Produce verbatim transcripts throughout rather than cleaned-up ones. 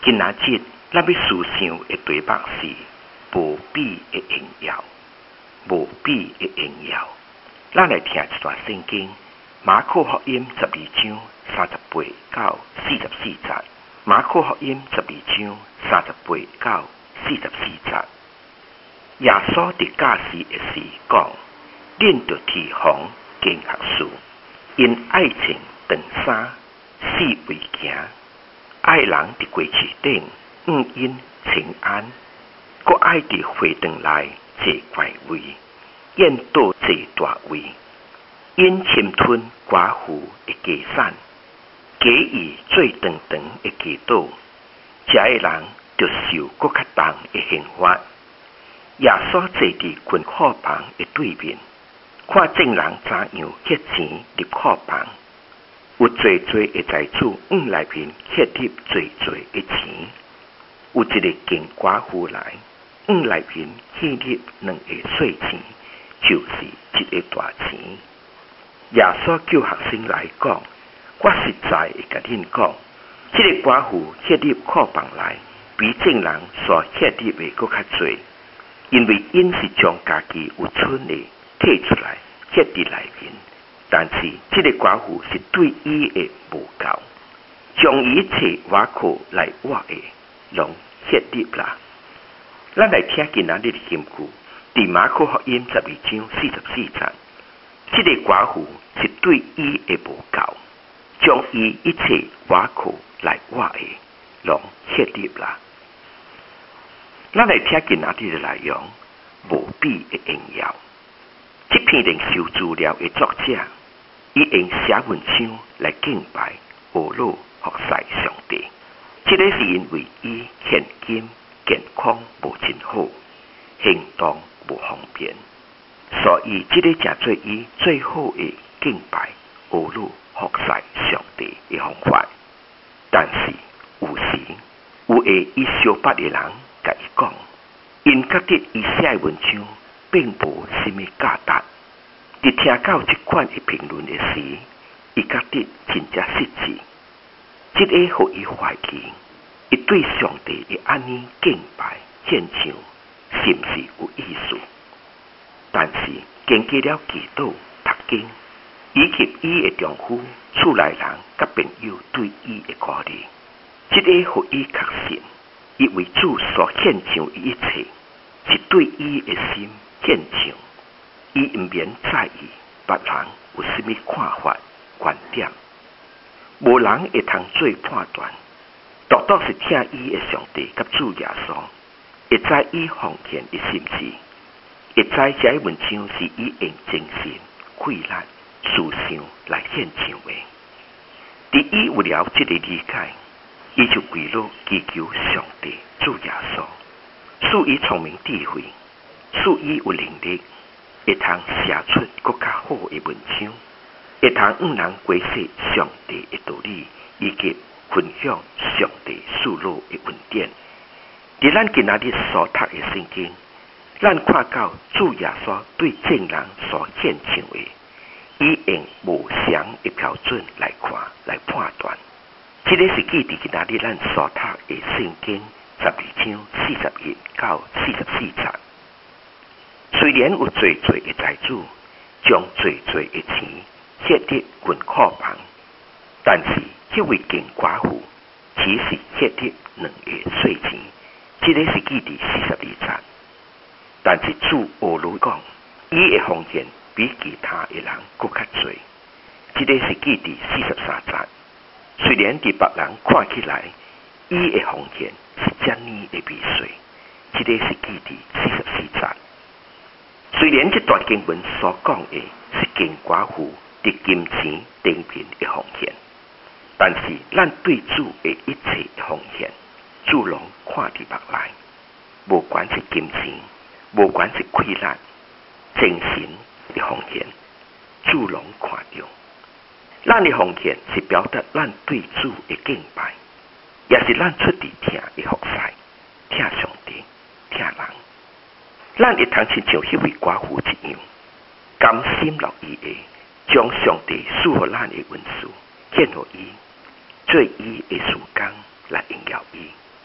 今仔日咱要思想的题目是无比的荣耀，无比的荣耀。咱来听一段圣经，马可福音十二章三十八到四十四节。马可福音十二章三十八到四十四节。耶稣伫教示的时讲，恁着提防经学士，因爱穿长衫，四围行，爱人伫街市顶五因请安，搁爱伫会堂内坐怪位，宴倒坐大位，因侵吞寡妇的家产，假意做长长的祈祷，这个人着受搁较重的刑罚。耶稣坐伫群库房的对面，看众人怎样摕钱入库房，有侪侪的财主往内面摕入侪侪的钱。有一个穷寡妇来，往内面摕入两个碎钱，就是一个大钱。耶稣叫学生来讲，我实在会甲恁讲，这个寡妇摕入库房内，比众人所摕入的搁较侪。因为因是将家己有剩的摕出来摕伫内面，但是这个寡妇是对伊的无够，将伊切瓦库来挖的，拢摕入啦。咱来听今仔日的金句，伫马可福音十二章四十四节，这个寡妇是对伊的无够，将伊一切瓦库来挖的，拢摕入啦。咱来听今仔日的内容，无比的荣耀。这篇灵修资料的作者，伊用写文章来敬拜阿罗服侍上帝。这个是因为伊现今健康无真好，行动无方便，所以这个正做伊最好的敬拜阿罗服侍上帝的方法。但是有时有个伊相捌的人，甲伊讲，因觉得伊写的文章并无什么价值。伫听到这款的评论的时，伊觉得真正实际。这个互伊怀疑，伊对上帝的安尼敬拜献上是不是有意思？但是经过了祈祷、读经，以及伊的丈夫、厝内人甲朋友对伊的鼓励，这个互伊确信。伊为主所献上的一切，是对伊的心献上。伊毋免在意别人有什么看法、观点，无人会通做判断。独独是听伊的上帝甲主耶稣，会知伊奉献的心志，会知这文章是伊用精神、气力、思想来献上的。伫伊有了这个理解，伊就跪落祈求上帝主耶稣，赐伊聪明智慧，赐伊有能力，会通写出更较好的文章，会通让人归识上帝的道理，以及分享上帝赐落的恩典。伫咱今仔日所读的圣经，咱看到主耶稣对众人所献上的，伊用无常的标准来看、来判断。这个是记伫今仔日咱所读的圣经十二章四十一到四十四节。虽然有侪侪的财主将侪侪的钱摕入群库房，但是这位穷寡妇只是摕入两个碎钱。这个是记伫四十二节。但是主阿罗讲，伊的奉献比其他的人更较侪。这个是记伫四十三节。虽然伫别人看起来，伊的奉献是遮尔的微细，这个是记伫四十四节。虽然这段经文所讲的是穷寡妇伫金钱顶面的奉献，但是咱对主的一切奉献，主拢看伫目内，无管是金钱，无管是气力、精神的奉献，主拢看到。咱的奉献是表达咱对主的敬拜，也是咱出伫听的服侍，听上帝，听人。咱会通亲像迄位寡妇一样，甘心乐意的将上帝赐予咱的文书献予伊，做伊的事工来荣耀伊。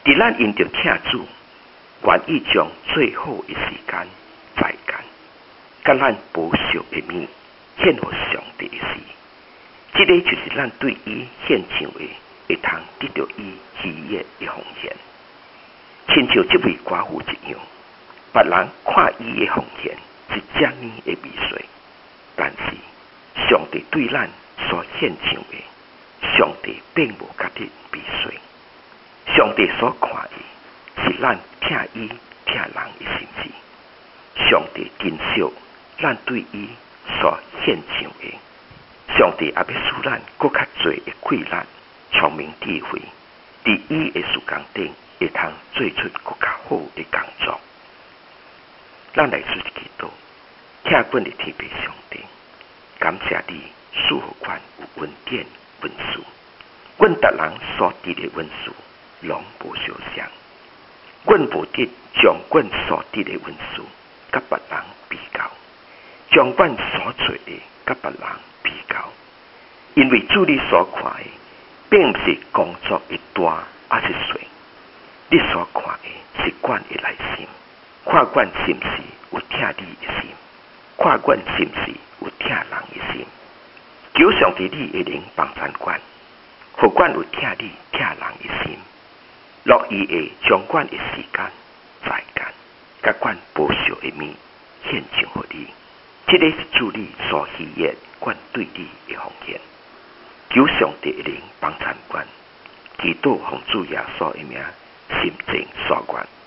伫咱因着请主，愿意将最好的时间、在间，甲咱保守的面献互上帝的时，这个就是咱对伊献上的，会通得到伊喜悦的奉献。亲像这位寡妇一样，别人看伊的奉献是遮尔的微小，但是上帝对咱所献上的，上帝并无觉得微小。上帝所看的是咱疼伊疼人的心志。上帝珍惜咱对伊所献上的，上帝也要使咱搁较侪的贵咱聪明智慧，伫伊的事工顶会通做出搁较好的工作。咱来做一祈祷，请阮的天父上帝，感谢你赐予阮有恩典恩赐，阮逐人所得的恩赐拢无相像，阮无得将阮所得的恩赐甲别人比较，将阮所做的甲别人比较，因为主你所看的，并不是工作的大还是小，你所看的是阮的内心，看阮是不是有疼你的心，看阮是不是有疼人的心。求上帝你的灵帮助阮，互阮有疼你疼人的心，乐意会将阮的时间、在间，甲阮保守的面献上互你。这个是主你所喜悦阮对你的奉献。求上帝的灵帮助阮，祈祷奉主耶稣的名，心静所愿。